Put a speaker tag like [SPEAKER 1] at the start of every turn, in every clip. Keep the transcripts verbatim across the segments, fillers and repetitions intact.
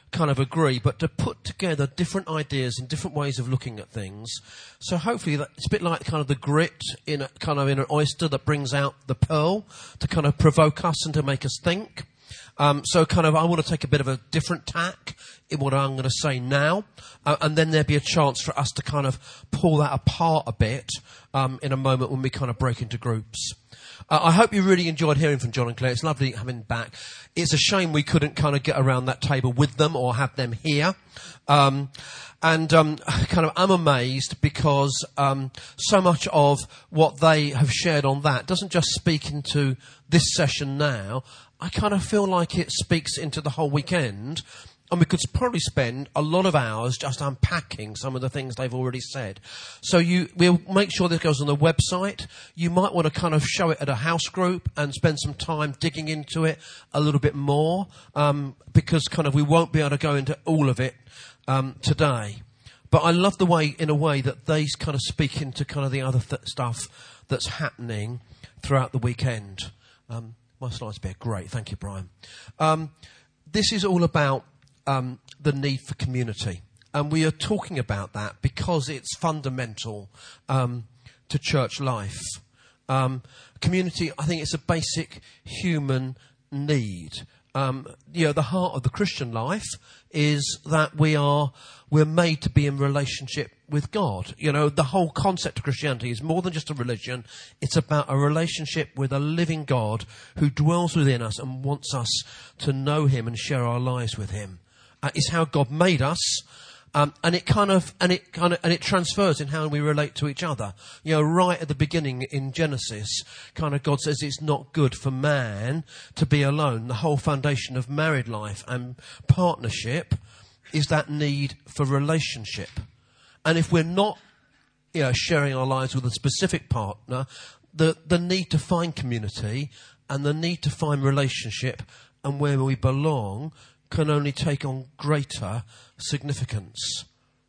[SPEAKER 1] kind of agree, but to put together different ideas and different ways of looking at things. So hopefully that, it's a bit like kind of the grit in a, kind of in an oyster that brings out the pearl to kind of provoke us and to make us think. Um, so kind of I want to take a bit of a different tack in what I'm going to say now, uh, and then there'll be a chance for us to kind of pull that apart a bit um, in a moment when we kind of break into groups. Uh, I hope you really enjoyed hearing from John and Claire. It's lovely having them back. It's a shame we couldn't kind of get around that table with them or have them here. Um, and um, kind of I'm amazed because um, so much of what they have shared on that doesn't just speak into this session now. I kind of feel like it speaks into the whole weekend. And we could probably spend a lot of hours just unpacking some of the things they've already said. So you, we'll make sure this goes on the website. You might want to kind of show it at a house group and spend some time digging into it a little bit more, um, because kind of we won't be able to go into all of it um, today. But I love the way, in a way, that they kind of speak into kind of the other th- stuff that's happening throughout the weekend. Um, my slides are great. Thank you, Brian. Um, this is all about Um, the need for community. And we are talking about that because it's fundamental um, to church life. Um, community, I think it's a basic human need. Um, you know, the heart of the Christian life is that we are, we're made to be in relationship with God. You know, the whole concept of Christianity is more than just a religion. It's about a relationship with a living God who dwells within us and wants us to know him and share our lives with him. Uh, it's how God made us, um, and it kind of and it kind of and it transfers in how we relate to each other. You know, right at the beginning in Genesis, kind of God says it's not good for man to be alone. The whole foundation of married life and partnership is that need for relationship. And if we're not, you know, sharing our lives with a specific partner, the the need to find community and the need to find relationship and where we belong can only take on greater significance.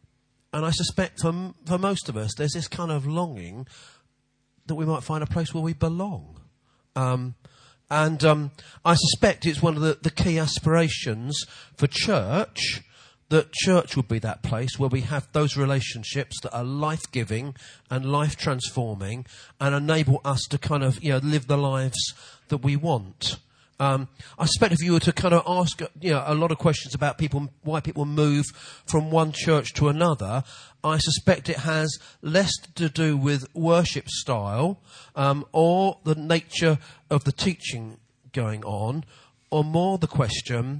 [SPEAKER 1] And I suspect for, for most of us, there's this kind of longing that we might find a place where we belong. Um, and um, I suspect it's one of the, the key aspirations for church, that church would be that place where we have those relationships that are life-giving and life-transforming and enable us to kind of, you know, live the lives that we want. Um, I suspect if you were to kind of ask, you know, a lot of questions about people, why people move from one church to another, I suspect it has less to do with worship style, um, or the nature of the teaching going on, or more the question,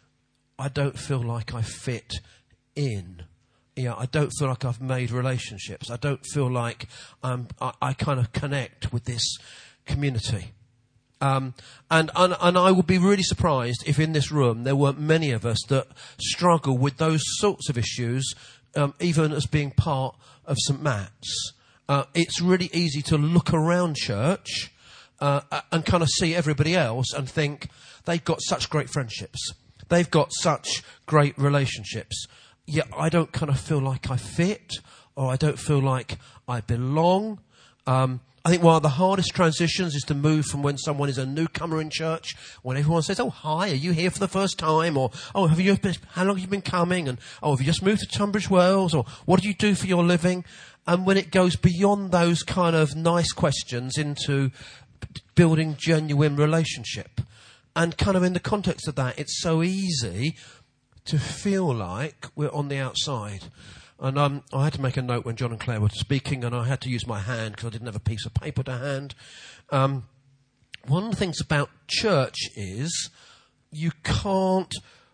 [SPEAKER 1] I don't feel like I fit in. You know, I don't feel like I've made relationships. I don't feel like I'm, I, I kind of connect with this community. Um, and, and and I would be really surprised if in this room there weren't many of us that struggle with those sorts of issues, um, even as being part of Saint Matt's. Uh, it's really easy to look around church uh, and kind of see everybody else and think they've got such great friendships. They've got such great relationships. Yet I don't kind of feel like I fit, or I don't feel like I belong. Um I think one of the hardest transitions is to move from when someone is a newcomer in church, when everyone says, oh, hi, are you here for the first time? Or, oh, have you been, how long have you been coming? And, oh, have you just moved to Tunbridge Wells? Or, what do you do for your living? And when it goes beyond those kind of nice questions into building genuine relationship. And kind of in the context of that, it's so easy to feel like we're on the outside. And um, I had to make a note when John and Claire were speaking, and I had to use my hand because I didn't have a piece of paper to hand. Um, one of the things about church is you can't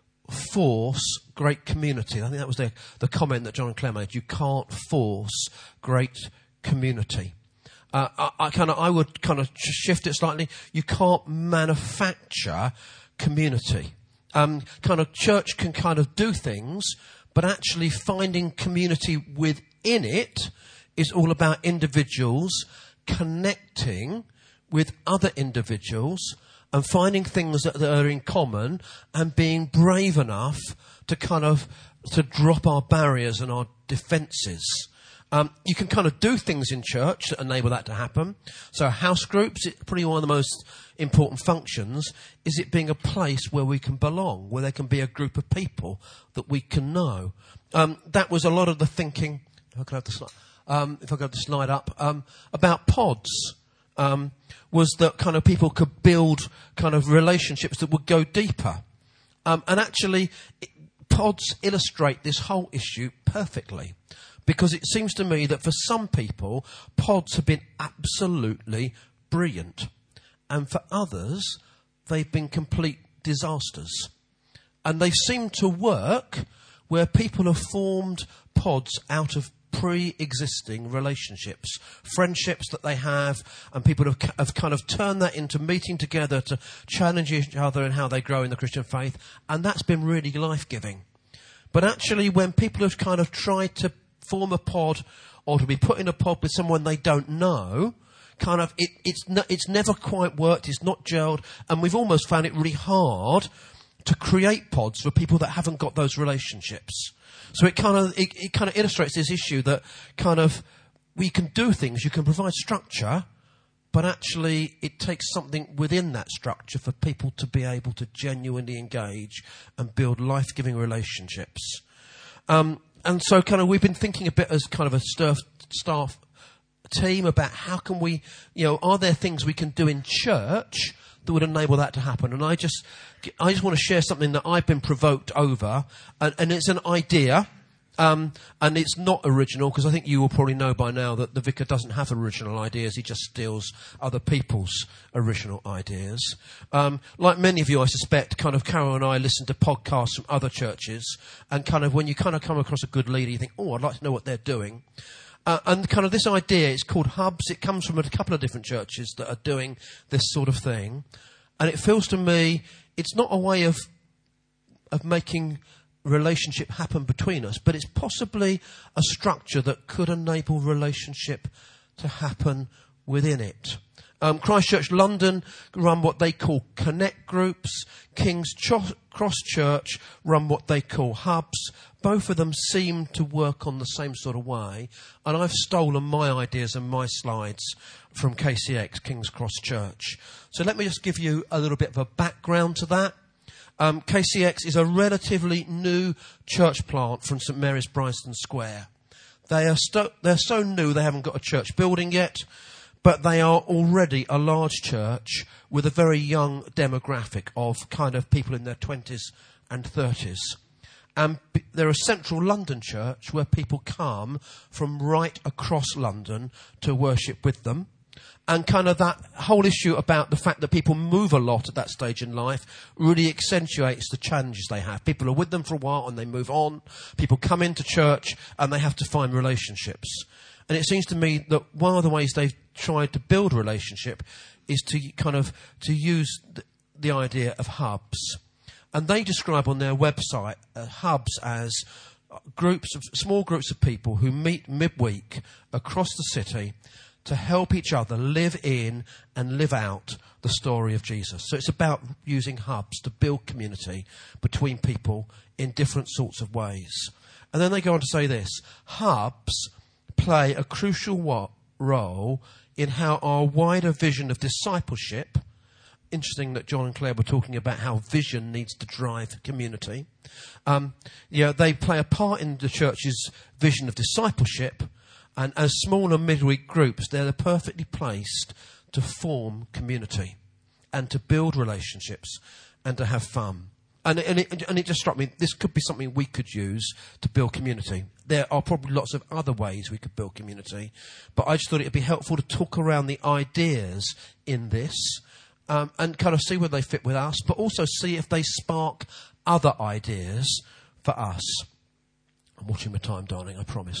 [SPEAKER 1] force great community. I think that was the, the comment that John and Claire made. You can't force great community. Uh, I, I kind of, I would kind of shift it slightly. You can't manufacture community. Um, kind of church can kind of do things, but actually finding community within it is all about individuals connecting with other individuals and finding things that, that are in common and being brave enough to kind of to drop our barriers and our defences Um, you can kind of do things in church that enable that to happen. So house groups, it's probably one of the most important functions, is it being a place where we can belong, where there can be a group of people that we can know. Um, that was a lot of the thinking, if I could have the slide, um, if I could have the slide up, um, about pods. Um, was that kind of people could build kind of relationships that would go deeper. Um, and actually, it, pods illustrate this whole issue perfectly. Because it seems to me that for some people, pods have been absolutely brilliant. And for others, they've been complete disasters. And they seem to work where people have formed pods out of pre-existing relationships, friendships that they have, and people have, have kind of turned that into meeting together to challenge each other in how they grow in the Christian faith. And that's been really life-giving. But actually, when people have kind of tried to form a pod or to be put in a pod with someone they don't know, kind of it, it's no, it's never quite worked, it's not gelled, and we've almost found it really hard to create pods for people that haven't got those relationships. So it kind of it, it kind of illustrates this issue that kind of we can do things, you can provide structure, but actually it takes something within that structure for people to be able to genuinely engage and build life-giving relationships. Um, And so kind of we've been thinking a bit as kind of a staff, staff team about how can we, you know, are there things we can do in church that would enable that to happen? And I just, I just want to share something that I've been provoked over, and, and it's an idea, um, and it's not original, because I think you will probably know by now that the vicar doesn't have original ideas, he just steals other people's original ideas. Um, like many of you, I suspect, kind of Carol and I listen to podcasts from other churches, and kind of when you kind of come across a good leader, you think, oh, I'd like to know what they're doing. Uh, and kind of this idea, it's called Hubs. It comes from a couple of different churches that are doing this sort of thing. And it feels to me, it's not a way of of making relationship happen between us, but it's possibly a structure that could enable relationship to happen within it. Um, Christchurch London run what they call connect groups. King's Cho- Cross Church run what they call hubs. Both of them seem to work on the same sort of way. And I've stolen my ideas and my slides from K C X, King's Cross Church. So let me just give you a little bit of a background to that. Um, K C X is a relatively new church plant from St Mary's Bryanston Square. They are sto- they're so new they haven't got a church building yet, but they are already a large church with a very young demographic of kind of people in their twenties and thirties. And b- they're a central London church where people come from right across London to worship with them. And kind of that whole issue about the fact that people move a lot at that stage in life really accentuates the challenges they have. People are with them for a while and they move on. People come into church and they have to find relationships. And it seems to me that one of the ways they've tried to build a relationship is to kind of to use the, the idea of hubs. And they describe on their website uh, hubs as groups of small groups of people who meet midweek across the city to help each other live in and live out the story of Jesus. So it's about using hubs to build community between people in different sorts of ways. And then they go on to say this: hubs play a crucial wa- role in how our wider vision of discipleship. Interesting that John and Claire were talking about how vision needs to drive community. Um, yeah, they play a part in the church's vision of discipleship. And as small and midweek groups, they're perfectly placed to form community and to build relationships and to have fun. And, and, it, and it just struck me, this could be something we could use to build community. There are probably lots of other ways we could build community, but I just thought it would be helpful to talk around the ideas in this um, and kind of see where they fit with us, but also see if they spark other ideas for us. I'm watching my time, darling, I promise.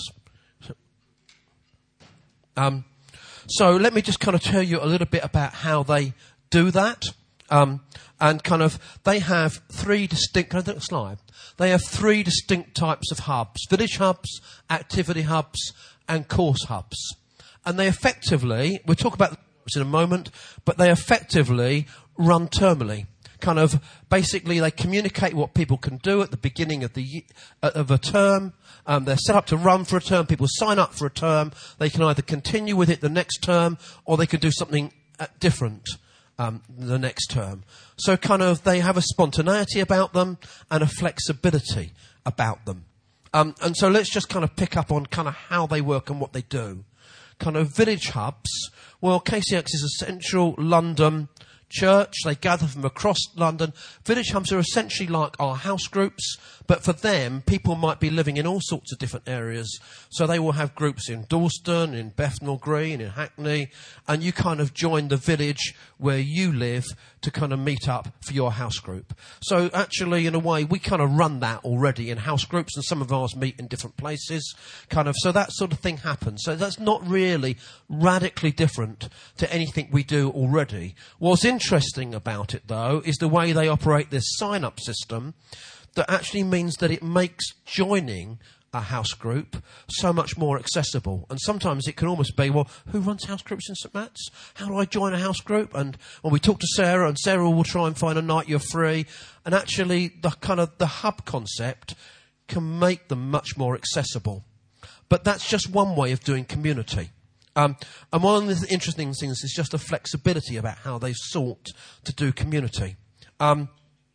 [SPEAKER 1] Um, so let me just kind of tell you a little bit about how they do that. Um, and kind of, they have three distinct, can I do a slide? They have three distinct types of hubs: village hubs, activity hubs, and course hubs. And they effectively, we'll talk about this in a moment, but they effectively run termally. kind of basically they communicate what people can do at the beginning of the ye- uh, of a term. Um, they're set up to run for a term. People sign up for a term. They can either continue with it the next term, or they can do something uh, different um, the next term. So kind of they have a spontaneity about them and a flexibility about them. Um, and so let's just kind of pick up on kind of how they work and what they do. Kind of village hubs. Well, K C X is a central London church. They gather from across London. Village hubs are essentially like our house groups, but for them, people might be living in all sorts of different areas. So they will have groups in Dalston, in Bethnal Green, in Hackney, and you kind of join the village where you live to kind of meet up for your house group. So actually, in a way, we kind of run that already in house groups, and some of ours meet in different places, kind of. So that sort of thing happens. So that's not really radically different to anything we do already. What's interesting about it, though, is the way they operate this sign-up system that actually means that it makes joining a house group so much more accessible. And sometimes it can almost be, well, who runs house groups in St Matt's? How do I join a house group? And well, we talk to Sarah, and Sarah will try and find a night you're free. And actually, the kind of the hub concept can make them much more accessible. But that's just one way of doing community. Um, and one of the interesting things is just the flexibility about how they sought to do community. Um,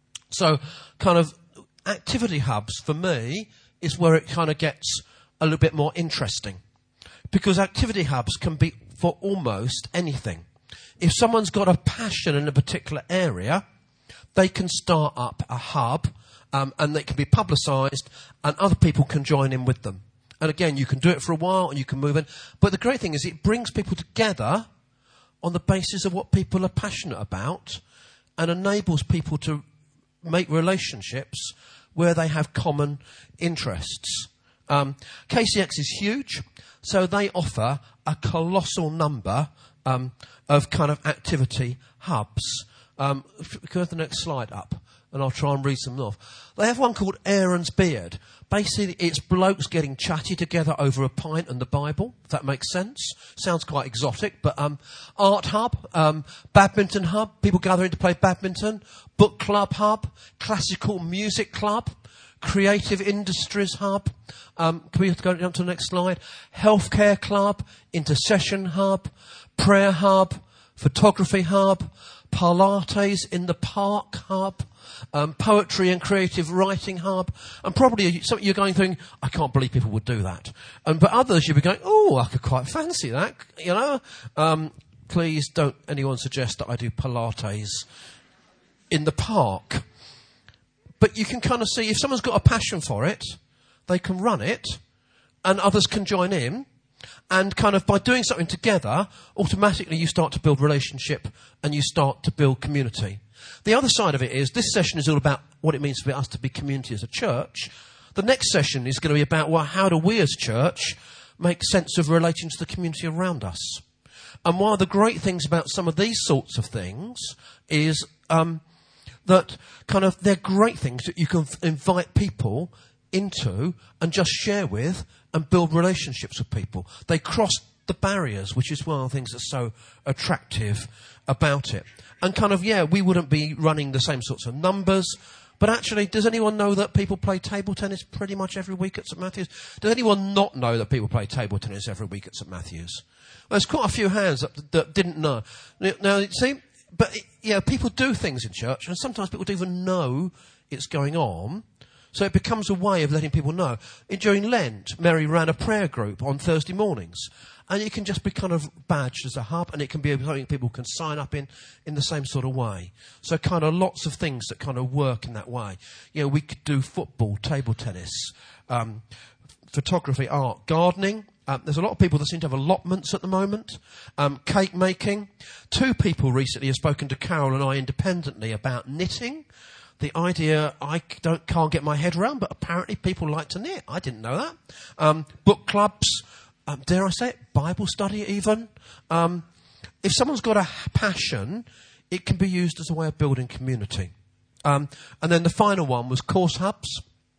[SPEAKER 1] so kind of activity hubs, for me, is where it kind of gets a little bit more interesting. Because activity hubs can be for almost anything. If someone's got a passion in a particular area, they can start up a hub, um, and they can be publicised, and other people can join in with them. And again, you can do it for a while and you can move in. But the great thing is it brings people together on the basis of what people are passionate about and enables people to make relationships where they have common interests. Um, K C X is huge, so they offer a colossal number um, of kind of activity hubs. Um, go to the next slide up, and I'll try and read some off. They have one called Aaron's Beard. Basically, it's blokes getting chatty together over a pint and the Bible, if that makes sense. Sounds quite exotic, but um, Art Hub, um, Badminton Hub, people gathering to play badminton, Book Club Hub, Classical Music Club, Creative Industries Hub. Um, can we go down to the next slide? Healthcare Club, Intercession Hub, Prayer Hub, Photography Hub, Pilates in the Park Hub, um, Poetry and Creative Writing Hub, and probably some, you're going thinking, I can't believe people would do that. And but others you'll be going, oh, I could quite fancy that, you know. Um, please don't anyone suggest that I do Pilates in the park. But you can kind of see if someone's got a passion for it, they can run it, and others can join in. And kind of by doing something together, automatically you start to build relationship and you start to build community. The other side of it is this session is all about what it means for us to be community as a church. The next session is going to be about, well, how do we as church make sense of relating to the community around us? And one of the great things about some of these sorts of things is um, that kind of they're great things that you can f- invite people into and just share with and build relationships with people. They cross the barriers, which is one of the things that's so attractive about it. And kind of, yeah, we wouldn't be running the same sorts of numbers, but actually, does anyone know that people play table tennis pretty much every week at St Matthew's? Does anyone not know that people play table tennis every week at St Matthew's? Well, there's quite a few hands that, that didn't know. Now, see, but, yeah, people do things in church, and sometimes people don't even know it's going on. So it becomes a way of letting people know. During Lent, Mary ran a prayer group on Thursday mornings. And it can just be kind of badged as a hub, and it can be something people can sign up in in the same sort of way. So kind of lots of things that kind of work in that way. You know, we could do football, table tennis, um, photography, art, gardening. Um, there's a lot of people that seem to have allotments at the moment. Um, cake making. Two people recently have spoken to Carol and I independently about knitting. The idea I don't, can't get my head around, but apparently people like to knit. I didn't know that. Um, book clubs, um, dare I say it, Bible study even. Um, if someone's got a passion, it can be used as a way of building community. Um, and then the final one was course hubs.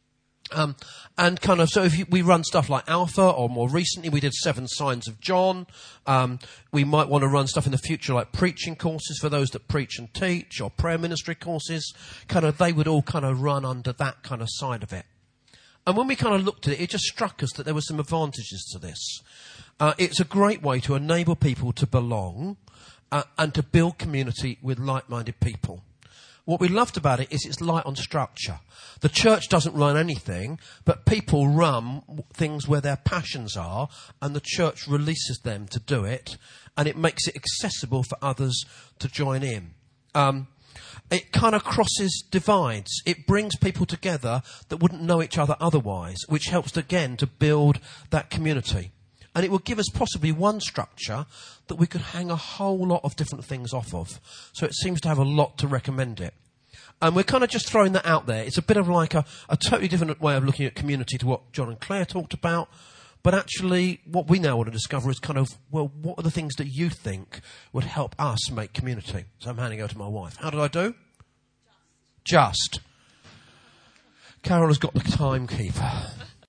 [SPEAKER 1] Um, and kind of, so if you, we run stuff like Alpha, or more recently we did Seven Signs of John. Um, we might want to run stuff in the future like preaching courses for those that preach and teach, or prayer ministry courses. Kind of, they would all kind of run under that kind of side of it. And when we kind of looked at it, it just struck us that there were some advantages to this. Uh, it's a great way to enable people to belong uh, and to build community with like-minded people. What we loved about it is it's light on structure. The church doesn't run anything, but people run things where their passions are, and the church releases them to do it, and it makes it accessible for others to join in. Um, it kind of crosses divides. It brings people together that wouldn't know each other otherwise, which helps, again, to build that community. And it will give us possibly one structure that we could hang a whole lot of different things off of. So it seems to have a lot to recommend it. And we're kind of just throwing that out there. It's a bit of like a, a totally different way of looking at community to what John and Claire talked about. But actually, what we now want to discover is kind of, well, what are the things that you think would help us make community? So I'm handing over to my wife. How did I do? Just. Just. Carol has got the timekeeper.